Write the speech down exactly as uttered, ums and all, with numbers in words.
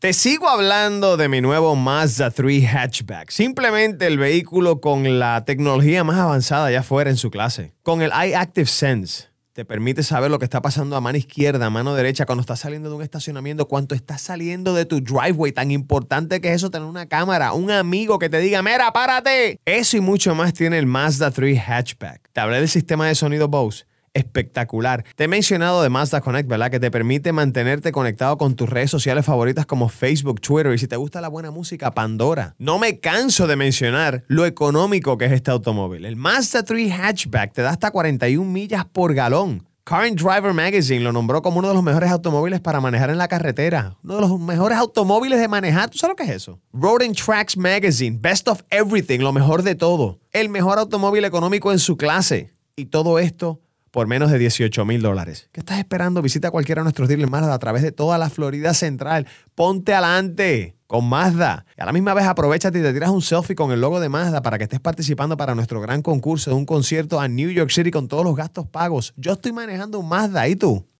Te sigo hablando de mi nuevo Mazda tres Hatchback. Simplemente el vehículo con la tecnología más avanzada allá afuera en su clase. Con el iActive Sense. Te permite saber lo que está pasando a mano izquierda, a mano derecha, cuando estás saliendo de un estacionamiento, cuánto estás saliendo de tu driveway. Tan importante que es eso, tener una cámara, un amigo que te diga, mira, párate. Eso y mucho más tiene el Mazda tres Hatchback. Te hablé del sistema de sonido Bose. Espectacular. Te he mencionado de Mazda Connect, ¿verdad? Que te permite mantenerte conectado con tus redes sociales favoritas como Facebook, Twitter y si te gusta la buena música, Pandora. No me canso de mencionar lo económico que es este automóvil. El Mazda tres Hatchback te da hasta cuarenta y una millas por galón. Car and Driver Magazine lo nombró como uno de los mejores automóviles para manejar en la carretera. Uno de los mejores automóviles de manejar. ¿Tú sabes lo que es eso? Road and Tracks Magazine, Best of Everything, lo mejor de todo. El mejor automóvil económico en su clase. Y todo esto por menos de dieciocho mil dólares. ¿Qué estás esperando? Visita cualquiera de nuestros dealers Mazda a través de toda la Florida Central. Ponte adelante con Mazda. Y a la misma vez aprovechate y te tiras un selfie con el logo de Mazda para que estés participando para nuestro gran concurso de un concierto a New York City con todos los gastos pagos. Yo estoy manejando un Mazda, ¿y tú?